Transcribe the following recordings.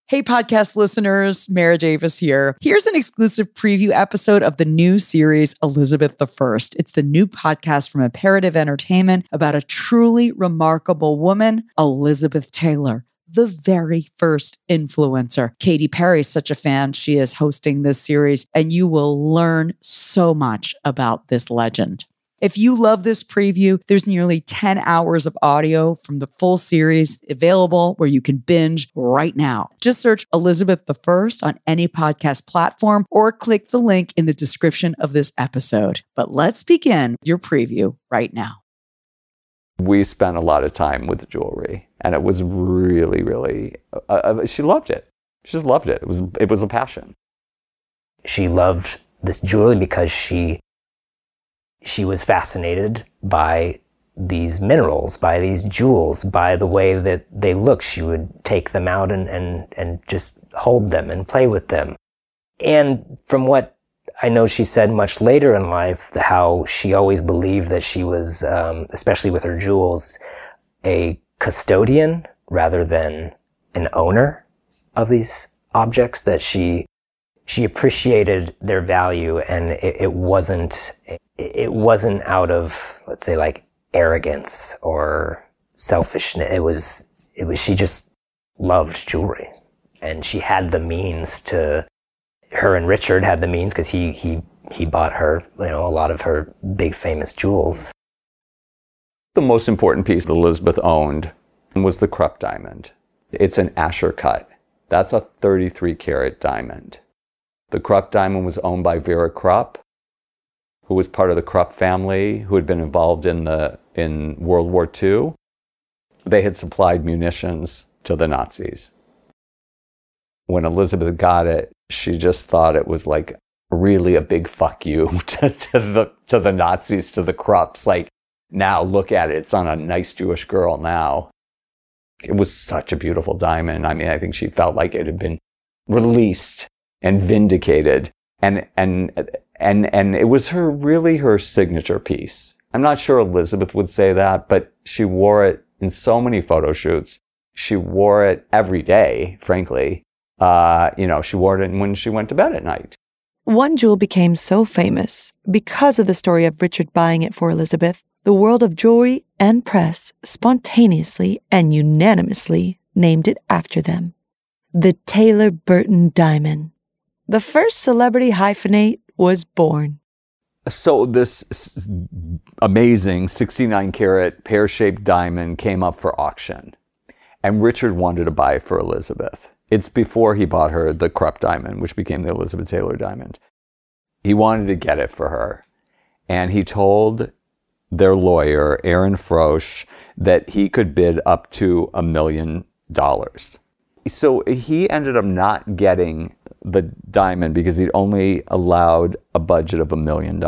Hey, podcast listeners, Mara Davis here. Here's an exclusive preview episode of the new series, Elizabeth I. It's the new podcast from Imperative Entertainment about a truly remarkable woman, Elizabeth Taylor, the very first influencer. Katy Perry's such a fan. She is hosting this series, and you will learn so much about this legend. If you love this preview, there's nearly 10 hours of audio from the full series available where you can binge right now. Just search Elizabeth I on any podcast platform or click the link in the description of this episode. But let's begin your preview right now. We spent a lot of time with the jewelry, and it was really, she loved it. She just loved it. It was a passion. She loved this jewelry because she was fascinated by these minerals, by these jewels, by the way that they look. She would take them out and just hold them and play with them. And from what I know she said much later in life, how she always believed that she was, especially with her jewels, a custodian rather than an owner of these objects, that she appreciated their value, and it wasn't out of, let's say, like arrogance or selfishness. It was she just loved jewelry, and she had the means to. Her and Richard had the means because he bought her, a lot of her big famous jewels. The most important piece that Elizabeth owned was the Krupp diamond. It's an Asher cut. That's a 33 karat diamond. The Krupp diamond was owned by Vera Krupp, who was part of the Krupp family, who had been involved in World War II. They had supplied munitions to the Nazis. When Elizabeth got it, she just thought it was like really a big fuck you to the Nazis, to the Krupps. Like, now look at it. It's on a nice Jewish girl now. It was such a beautiful diamond. I mean, I think she felt like it had been released and vindicated, and it was her signature piece. I'm not sure Elizabeth would say that, but she wore it in so many photo shoots. She wore it every day, frankly. She wore it when she went to bed at night. One jewel became so famous because of the story of Richard buying it for Elizabeth. The world of jewelry and press spontaneously and unanimously named it after them. The Taylor Burton diamond. The first celebrity hyphenate was born. So this amazing 69 karat pear-shaped diamond came up for auction, and Richard wanted to buy it for Elizabeth. It's before he bought her the Krupp diamond, which became the Elizabeth Taylor diamond. He wanted to get it for her, and he told their lawyer, Aaron Frosch, that he could bid up to $1 million. So he ended up not getting the diamond because he'd only allowed a budget of $1 million.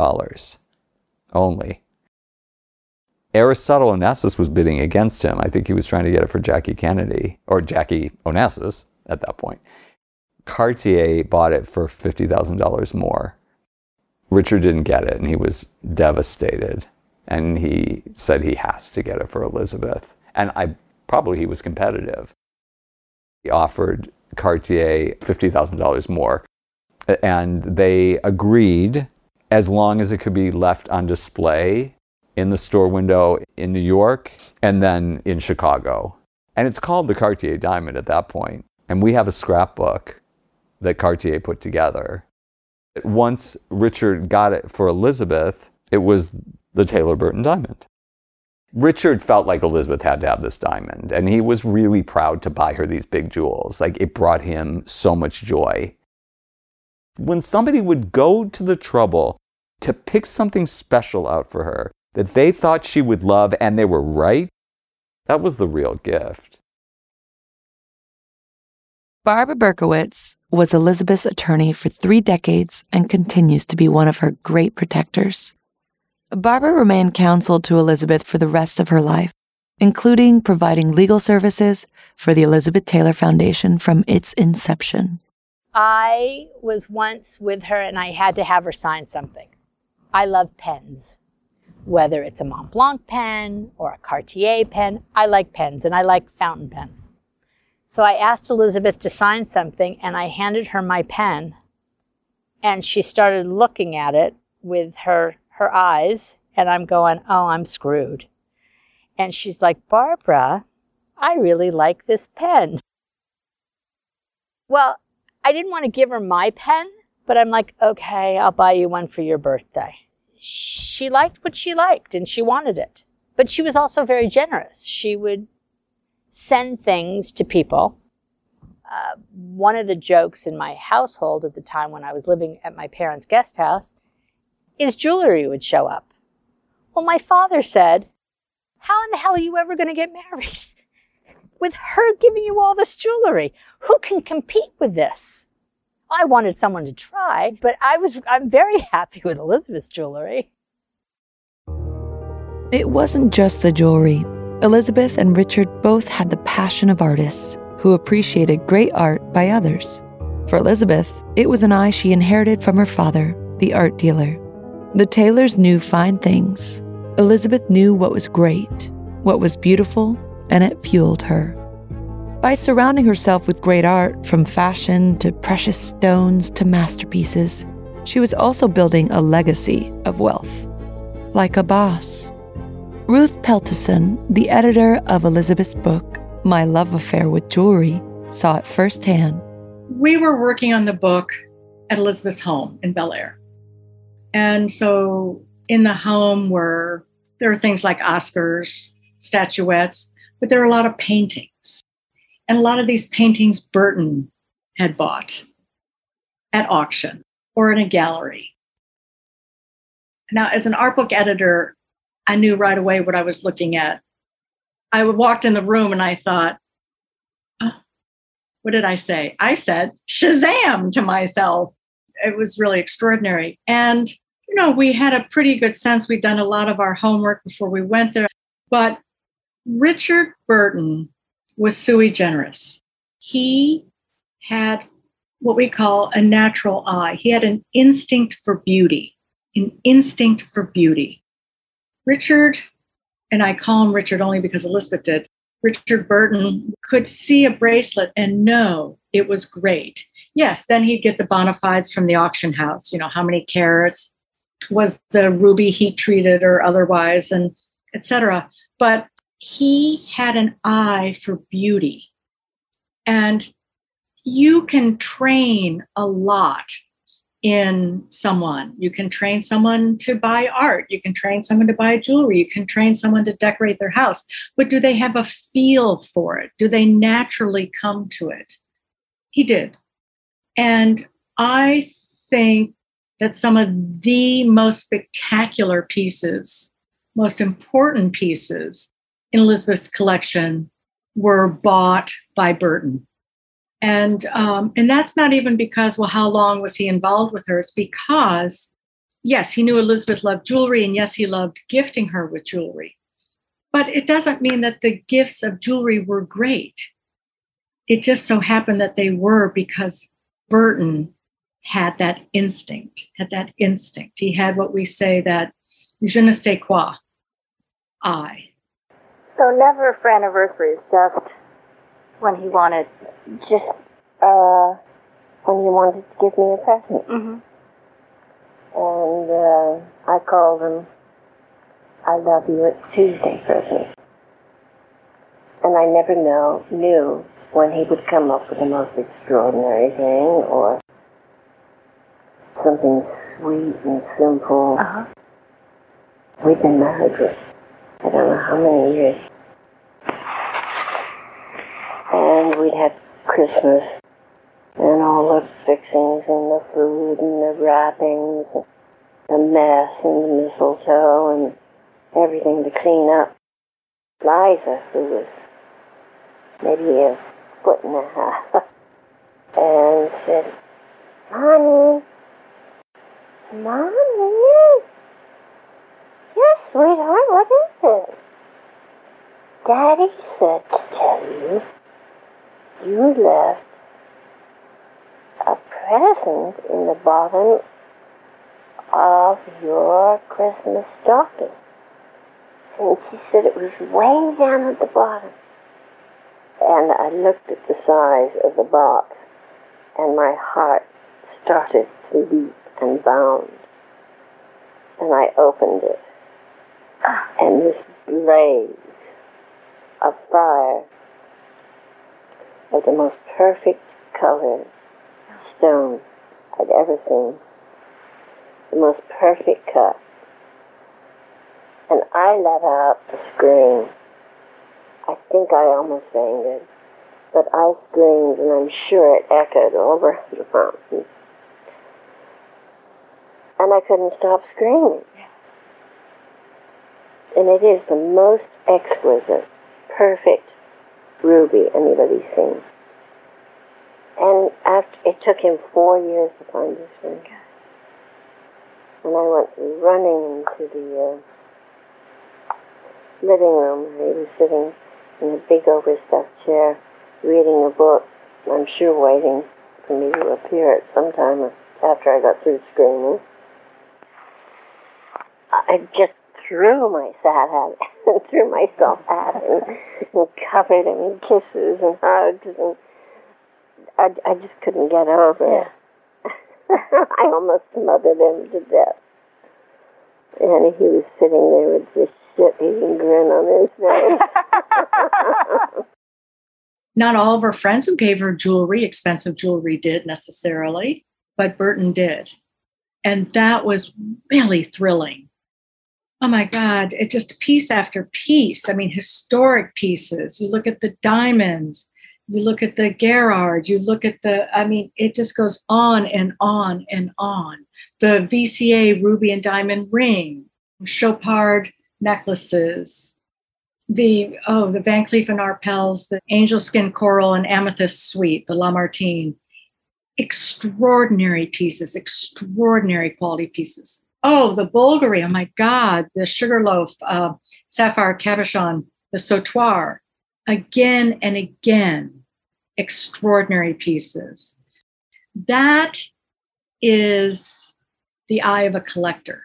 Only. Aristotle Onassis was bidding against him. I think he was trying to get it for Jackie Kennedy, or Jackie Onassis at that point. Cartier bought it for $50,000 more. Richard didn't get it, and he was devastated. And he said he has to get it for Elizabeth. And he was competitive. He offered Cartier $50,000 more. And they agreed, as long as it could be left on display in the store window in New York and then in Chicago. And it's called the Cartier diamond at that point. And we have a scrapbook that Cartier put together. Once Richard got it for Elizabeth, it was the Taylor Burton diamond. Richard felt like Elizabeth had to have this diamond, and he was really proud to buy her these big jewels. Like, it brought him so much joy. When somebody would go to the trouble to pick something special out for her that they thought she would love, and they were right, that was the real gift. Barbara Berkowitz was Elizabeth's attorney for 3 decades and continues to be one of her great protectors. Barbara remained counsel to Elizabeth for the rest of her life, including providing legal services for the Elizabeth Taylor Foundation from its inception. I was once with her and I had to have her sign something. I love pens, whether it's a Montblanc pen or a Cartier pen. I like pens and I like fountain pens. So I asked Elizabeth to sign something, and I handed her my pen, and she started looking at it with her eyes, and I'm going, oh, I'm screwed. And she's like, Barbara, I really like this pen. Well, I didn't want to give her my pen, but I'm like, okay, I'll buy you one for your birthday. She liked what she liked, and she wanted it. But she was also very generous. She would send things to people. One of the jokes in my household at the time when I was living at my parents' guest house is jewelry would show up. Well, my father said, how in the hell are you ever going to get married with her giving you all this jewelry? Who can compete with this? I wanted someone to try, but I'm very happy with Elizabeth's jewelry. It wasn't just the jewelry. Elizabeth and Richard both had the passion of artists who appreciated great art by others. For Elizabeth, it was an eye she inherited from her father, the art dealer. The Taylors knew fine things. Elizabeth knew what was great, what was beautiful, and it fueled her. By surrounding herself with great art, from fashion to precious stones to masterpieces, she was also building a legacy of wealth. Like a boss. Ruth Peltison, the editor of Elizabeth's book, My Love Affair with Jewelry, saw it firsthand. We were working on the book at Elizabeth's home in Bel Air. And so in the home there are things like Oscars, statuettes, but there are a lot of paintings. And a lot of these paintings Burton had bought at auction or in a gallery. Now, as an art book editor, I knew right away what I was looking at. I walked in the room and I thought, oh, what did I say? I said, Shazam to myself. It was really extraordinary. And, we had a pretty good sense. We'd done a lot of our homework before we went there. But Richard Burton was sui generis. He had what we call a natural eye. He had an instinct for beauty, Richard, and I call him Richard only because Elizabeth did, Richard Burton could see a bracelet and know it was great. Yes, then he'd get the bona fides from the auction house, how many carats, was the ruby heat treated or otherwise, and etc. But he had an eye for beauty. And you can train a lot in someone. You can train someone to buy art. You can train someone to buy jewelry. You can train someone to decorate their house. But do they have a feel for it? Do they naturally come to it? He did. And I think that some of the most spectacular pieces, most important pieces in Elizabeth's collection were bought by Burton. And that's not even because, well, how long was he involved with her? It's because, yes, he knew Elizabeth loved jewelry, and yes, he loved gifting her with jewelry. But it doesn't mean that the gifts of jewelry were great. It just so happened that they were because Burton had that instinct. He had what we say that je ne sais quoi, eye. So never for anniversaries, just when he wanted to give me a present. Mm-hmm. And I called him, I love you, it's Tuesday present. And I never knew when he would come up with the most extraordinary thing or something sweet and simple. Uh-huh. We've been married for I don't know how many years. And we'd have Christmas and all the fixings and the food and the wrappings, and the mess and the mistletoe and everything to clean up. Liza, who was maybe a foot and a half, and said, Mommy, yes, sweetheart, what is it? Daddy said to tell you, you left a present in the bottom of your Christmas stocking. And she said it was way down at the bottom. And I looked at the size of the box, and my heart started to leap and bound. And I opened it, and this blaze of fire of the most perfect colored stone I'd ever seen. The most perfect cut. And I let out a scream. I think I almost fainted, but I screamed, and I'm sure it echoed all around the mountain. And I couldn't stop screaming. And it is the most exquisite, perfect ruby anybody's seen. And it took him 4 years to find this ring. And I went running into the living room. He was sitting in a big overstuffed chair, reading a book. I'm sure waiting for me to appear at some time after I got through screaming. I just threw myself at him and covered him in kisses and hugs, and I just couldn't get over it. I almost smothered him to death. And he was sitting there with this shit-eating grin on his face. Not all of her friends who gave her jewelry, expensive jewelry, did necessarily, but Burton did. And that was really thrilling. Oh my God, it just piece after piece. I mean, historic pieces. You look at the diamonds, you look at the Gerard, you look at it just goes on and on and on. The VCA ruby and diamond ring, Chopard necklaces, the Van Cleef & Arpels, the angel skin coral and amethyst suite, the Lamartine. Extraordinary pieces, extraordinary quality pieces. Oh, the Bulgari, oh my God, the Sugarloaf, Sapphire Cabochon, the Sautoir. Again and again, extraordinary pieces. That is the eye of a collector.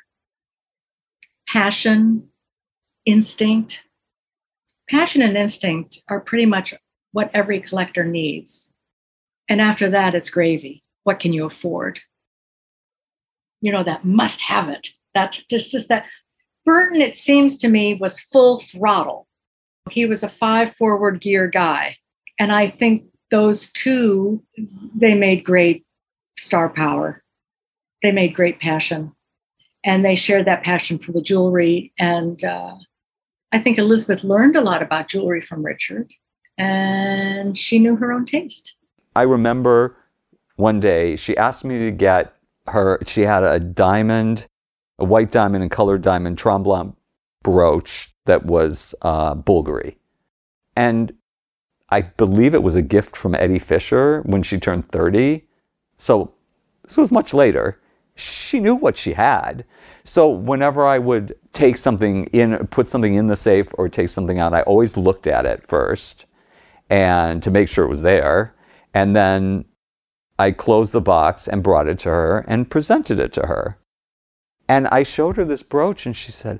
Passion, instinct. Passion and instinct are pretty much what every collector needs. And after that, it's gravy. What can you afford? You know, that must have it. That's just that. Burton, it seems to me, was full throttle. He was a 5 forward gear guy. And I think those two, they made great star power. They made great passion. And they shared that passion for the jewelry. And I think Elizabeth learned a lot about jewelry from Richard. And she knew her own taste. I remember one day she asked me to get her, she had a white diamond and colored diamond tremblant brooch that was Bulgari. And I believe it was a gift from Eddie Fisher when she turned 30. So this was much later. She knew what she had. So whenever I would take something in, put something in the safe or take something out, I always looked at it first and to make sure it was there. And then I closed the box and brought it to her and presented it to her. And I showed her this brooch and she said,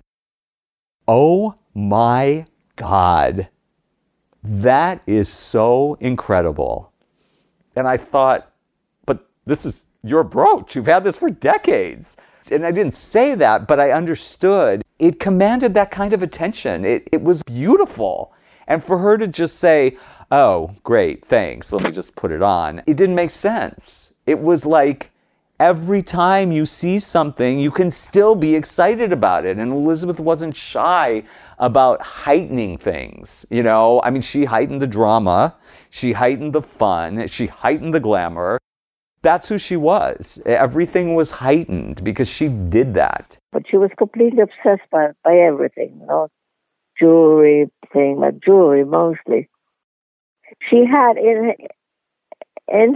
"Oh my God, that is so incredible." And I thought, but this is your brooch. You've had this for decades. And I didn't say that, but I understood. It commanded that kind of attention. It was beautiful. And for her to just say, "Oh, great, thanks, let me just put it on," it didn't make sense. It was like every time you see something, you can still be excited about it. And Elizabeth wasn't shy about heightening things, you know? I mean, she heightened the drama, she heightened the fun, she heightened the glamour. That's who she was. Everything was heightened because she did that. But she was completely obsessed by everything, you know? Jewelry, but jewelry mostly. She had in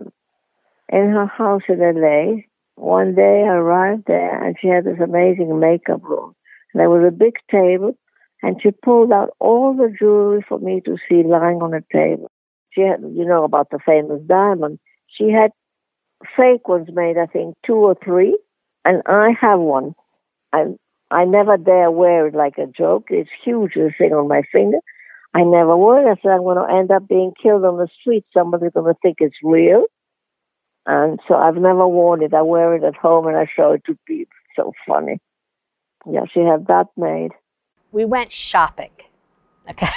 her house in LA, one day I arrived there and she had this amazing makeup room. And there was a big table and she pulled out all the jewelry for me to see lying on the table. She had, you know, about the famous diamond. She had fake ones made, I think, 2 or 3. And I have one. I never dare wear it like a joke. It's huge, the thing on my finger. I never would. I said, I'm going to end up being killed on the street. Somebody's going to think it's real. And so I've never worn it. I wear it at home and I show it to people. So funny. Yeah, she had that made. We went shopping, okay,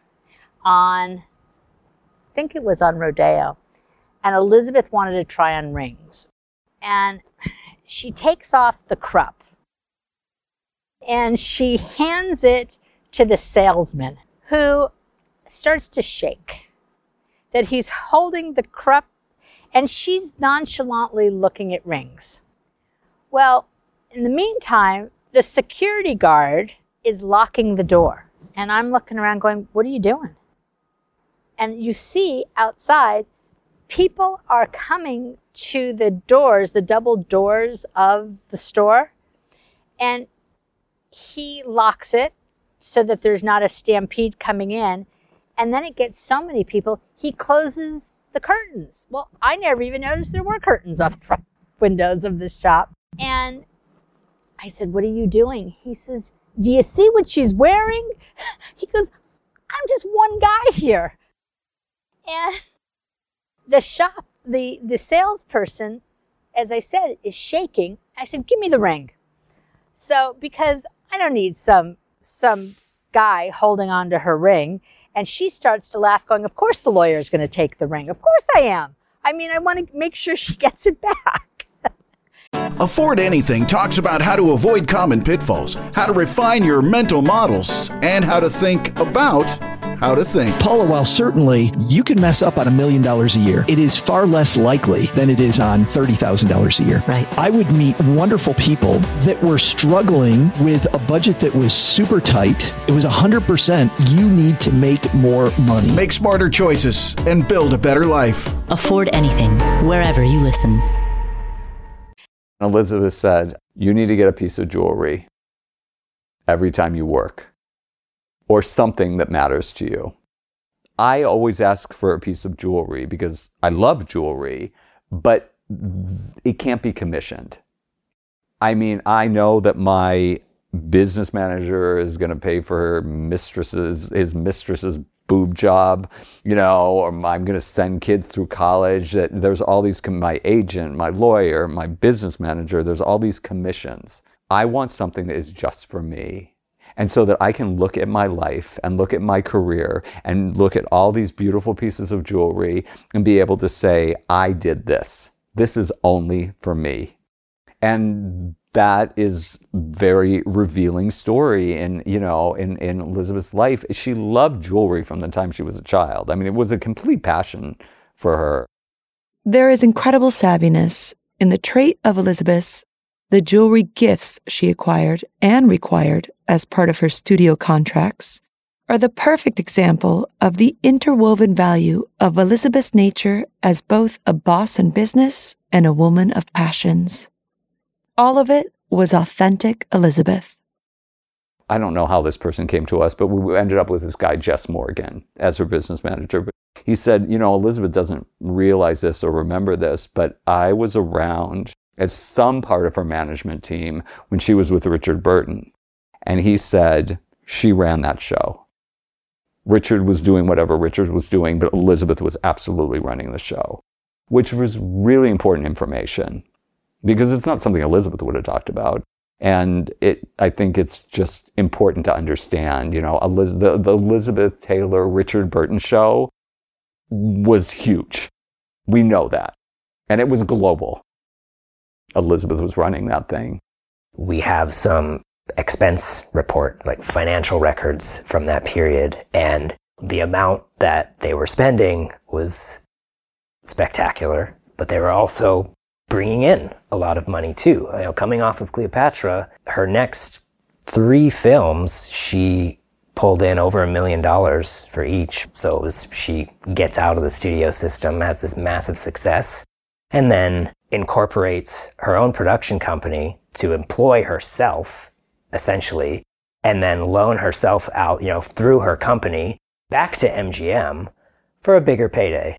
I think it was on Rodeo. And Elizabeth wanted to try on rings. And she takes off the crop and she hands it to the salesman, who starts to shake. That he's holding the crop and she's nonchalantly looking at rings. Well, in the meantime, the security guard is locking the door. And I'm looking around going, what are you doing? And you see outside, people are coming to the doors, the double doors of the store. And he locks it so that there's not a stampede coming in. And then it gets so many people, he closes the curtains. Well, I never even noticed there were curtains on the front windows of this shop. And I said, what are you doing? He says, do you see what she's wearing? He goes, I'm just one guy here. And the shop, the salesperson, as I said, is shaking. I said, give me the ring. So, because I don't need some guy holding on to her ring. And she starts to laugh, going, of course the lawyer's going to take the ring. Of course I am. I mean, I want to make sure she gets it back. Afford Anything talks about how to avoid common pitfalls, how to refine your mental models, and how to think about how to think. Paula, while certainly you can mess up on $1 million a year, it is far less likely than it is on $30,000 a year. Right. I would meet wonderful people that were struggling with a budget that was super tight. It was 100%. You need to make more money. Make smarter choices and build a better life. Afford Anything, wherever you listen. Elizabeth said, you need to get a piece of jewelry every time you work, or something that matters to you. I always ask for a piece of jewelry because I love jewelry, but it can't be commissioned. I mean, I know that my business manager is going to pay for his mistress's boob job, or I'm going to send kids through college. That there's all these, my agent, my lawyer, my business manager, there's all these commissions. I want something that is just for me. And so that I can look at my life and look at my career and look at all these beautiful pieces of jewelry and be able to say, I did this. This is only for me. And that is very revealing story in Elizabeth's life. She loved jewelry from the time she was a child. I mean, it was a complete passion for her. There is incredible savviness in the trait of Elizabeth's. The jewelry gifts she acquired and required as part of her studio contracts are the perfect example of the interwoven value of Elizabeth's nature as both a boss in business and a woman of passions. All of it was authentic Elizabeth. I don't know how this person came to us, but we ended up with this guy, Jess Morgan, as her business manager. But he said, Elizabeth doesn't realize this or remember this, but I was around as some part of her management team when she was with Richard Burton. And he said she ran that show. Richard was doing whatever Richard was doing, but Elizabeth was absolutely running the show, which was really important information because it's not something Elizabeth would have talked about. And I think it's just important to understand, the Elizabeth Taylor, Richard Burton show was huge. We know that. And it was global. Elizabeth was running that thing. We have some expense report, like financial records from that period, and the amount that they were spending was spectacular, but they were also bringing in a lot of money too. Coming off of Cleopatra, her next 3 films, she pulled in over $1 million for each. So she gets out of the studio system, has this massive success, and then incorporates her own production company to employ herself, essentially, and then loan herself out, through her company back to MGM for a bigger payday.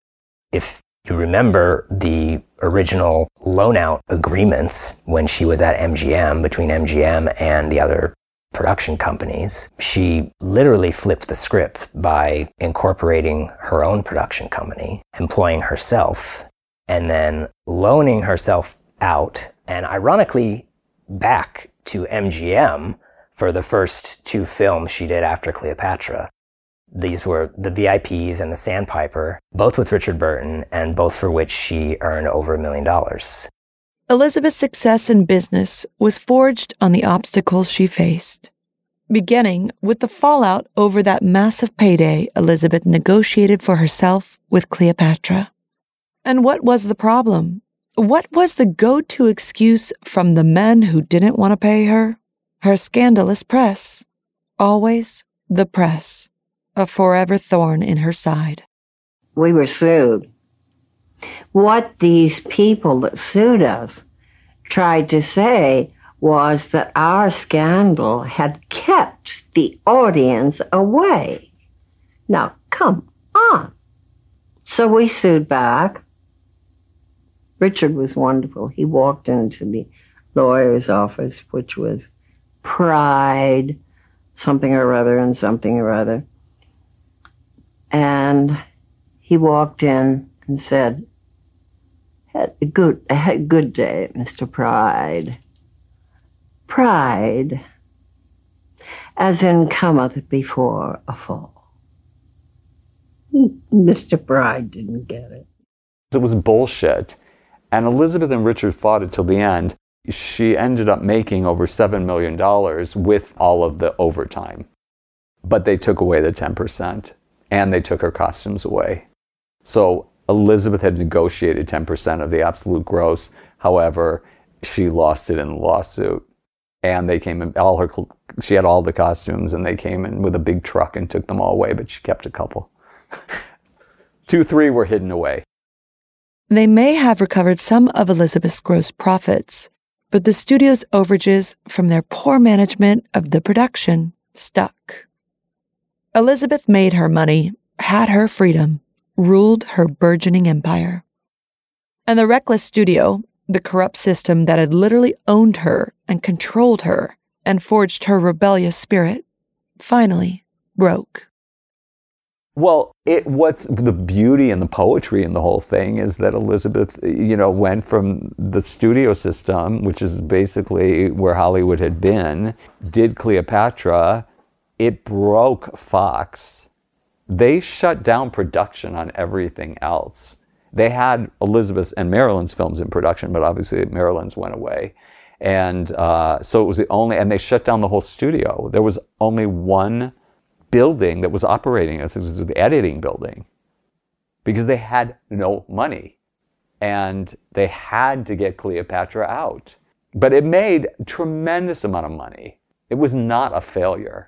If you remember the original loan out agreements when she was at MGM, between MGM and the other production companies. She literally flipped the script by incorporating her own production company, employing herself, and then loaning herself out, and ironically back to MGM for the first 2 films she did after Cleopatra. These were The VIPs and The Sandpiper, both with Richard Burton, and both for which she earned over $1 million. Elizabeth's success in business was forged on the obstacles she faced, beginning with the fallout over that massive payday Elizabeth negotiated for herself with Cleopatra. And what was the problem? What was the go-to excuse from the men who didn't want to pay her? Her scandalous press. Always the press, a forever thorn in her side. We were sued. What these people that sued us tried to say was that our scandal had kept the audience away. Now, come on. So we sued back. Richard was wonderful. He walked into the lawyer's office, which was Pride, something or other, and something or other. And he walked in and said, had a good day, Mr. Pride. Pride, as in cometh before a fall. Mr. Pride didn't get it. It was bullshit. And Elizabeth and Richard fought it till the end. She ended up making over $7 million with all of the overtime. But they took away the 10%, and they took her costumes away. So Elizabeth had negotiated 10% of the absolute gross. However, she lost it in the lawsuit. And they came in, she had all the costumes, and they came in with a big truck and took them all away, but she kept a couple. 2, 3 were hidden away. They may have recovered some of Elizabeth's gross profits, but the studio's overages from their poor management of the production stuck. Elizabeth made her money, had her freedom, ruled her burgeoning empire. And the reckless studio, the corrupt system that had literally owned her and controlled her and forged her rebellious spirit, finally broke. Well, what's the beauty and the poetry in the whole thing is that Elizabeth, went from the studio system, which is basically where Hollywood had been, did Cleopatra. It broke Fox. They shut down production on everything else. They had Elizabeth's and Marilyn's films in production, but obviously Marilyn's went away. And so it was and they shut down the whole studio. There was only one building that was operating as it was the editing building because they had no money and they had to get Cleopatra out. But it made a tremendous amount of money. It was not a failure.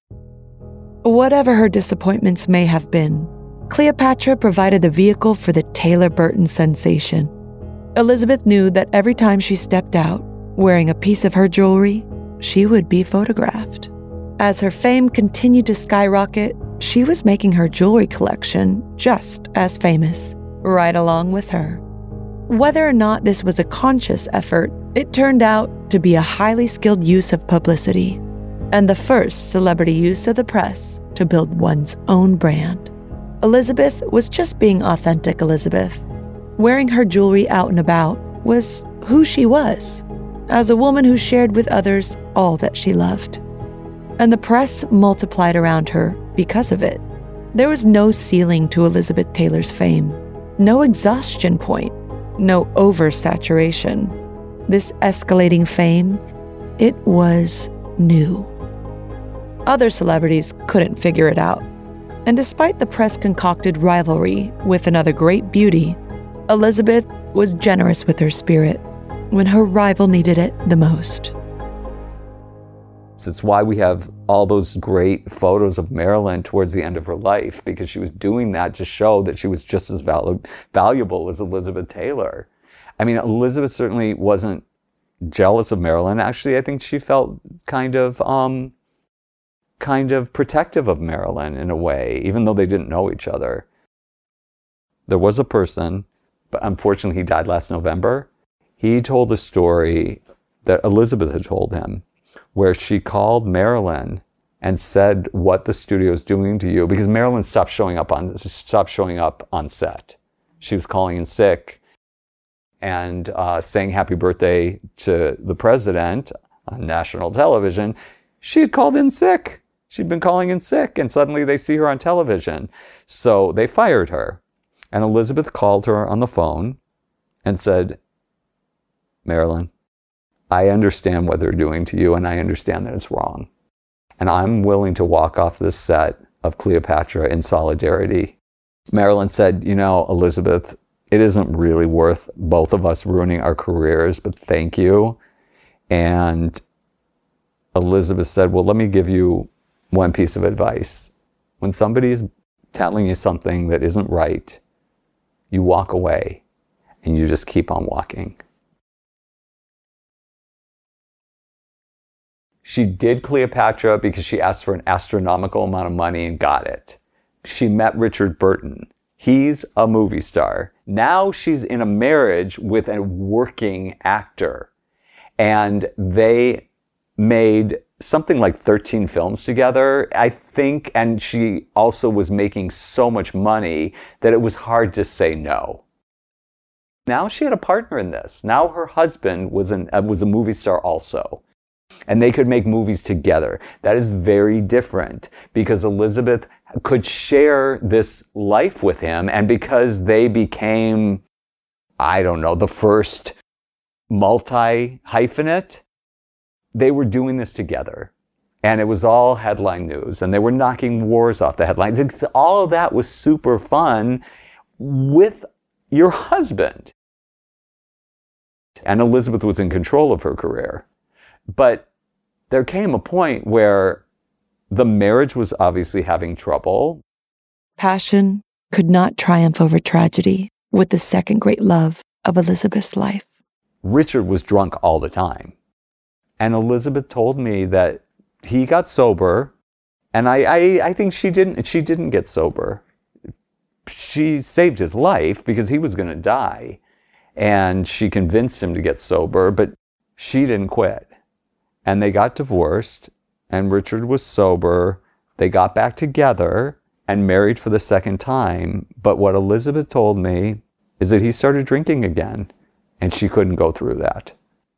Whatever her disappointments may have been, Cleopatra provided the vehicle for the Taylor Burton sensation. Elizabeth knew that every time she stepped out, wearing a piece of her jewelry, she would be photographed. As her fame continued to skyrocket, she was making her jewelry collection just as famous, right along with her. Whether or not this was a conscious effort, it turned out to be a highly skilled use of publicity, and the first celebrity use of the press to build one's own brand. Elizabeth was just being authentic Elizabeth. Wearing her jewelry out and about was who she was, as a woman who shared with others all that she loved. And the press multiplied around her because of it. There was no ceiling to Elizabeth Taylor's fame, no exhaustion point, no oversaturation. This escalating fame, it was new. Other celebrities couldn't figure it out. And despite the press-concocted rivalry with another great beauty, Elizabeth was generous with her spirit when her rival needed it the most. It's why we have all those great photos of Marilyn towards the end of her life, because she was doing that to show that she was just as valuable as Elizabeth Taylor. I mean, Elizabeth certainly wasn't jealous of Marilyn. Actually, I think she felt kind of protective of Marilyn in a way, even though they didn't know each other. There was a person, but unfortunately he died last November. He told a story that Elizabeth had told him, where she called Marilyn and said what the studio is doing to you, because Marilyn stopped showing up on set. She was calling in sick and saying happy birthday to the president on national television. She had called in sick. She'd been calling in sick, and suddenly they see her on television. So they fired her. And Elizabeth called her on the phone and said, Marilyn, I understand what they're doing to you, and I understand that it's wrong. And I'm willing to walk off this set of Cleopatra in solidarity. Marilyn said, Elizabeth, it isn't really worth both of us ruining our careers, but thank you. And Elizabeth said, well, let me give you one piece of advice. When somebody is telling you something that isn't right, you walk away and you just keep on walking. She did Cleopatra because she asked for an astronomical amount of money and got it. She met Richard Burton. He's a movie star. Now she's in a marriage with a working actor. And they made something like 13 films together, I think. And she also was making so much money that it was hard to say no. Now she had a partner in this. Now her husband was a movie star also. And they could make movies together. That is very different because Elizabeth could share this life with him. And because they became, the first multi-hyphenate, they were doing this together. And it was all headline news. And they were knocking wars off the headlines. All of that was super fun with your husband. And Elizabeth was in control of her career. But there came a point where the marriage was obviously having trouble. Passion could not triumph over tragedy with the second great love of Elizabeth's life. Richard was drunk all the time. And Elizabeth told me that he got sober, and I think she didn't get sober. She saved his life because he was going to die. And she convinced him to get sober, but she didn't quit. And they got divorced, and Richard was sober. They got back together and married for the second time. But what Elizabeth told me is that he started drinking again, and she couldn't go through that.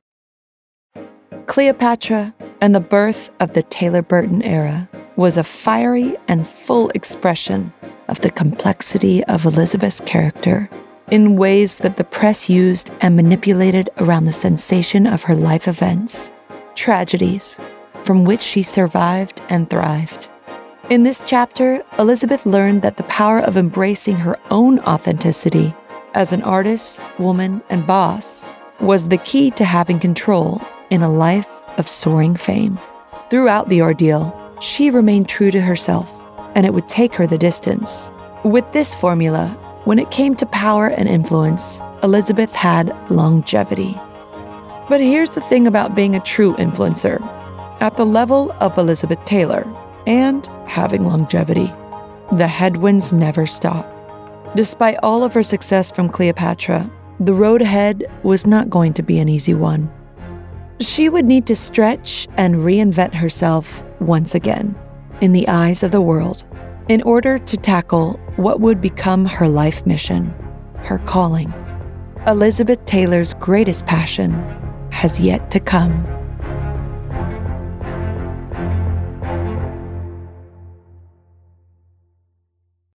Cleopatra and the birth of the Taylor Burton era was a fiery and full expression of the complexity of Elizabeth's character in ways that the press used and manipulated around the sensation of her life events. Tragedies from which she survived and thrived. In this chapter, Elizabeth learned that the power of embracing her own authenticity as an artist, woman, and boss was the key to having control in a life of soaring fame. Throughout the ordeal, she remained true to herself, and it would take her the distance. With this formula, when it came to power and influence, Elizabeth had longevity. But here's the thing about being a true influencer. At the level of Elizabeth Taylor and having longevity, the headwinds never stop. Despite all of her success from Cleopatra, the road ahead was not going to be an easy one. She would need to stretch and reinvent herself once again in the eyes of the world in order to tackle what would become her life mission, her calling. Elizabeth Taylor's greatest passion has yet to come.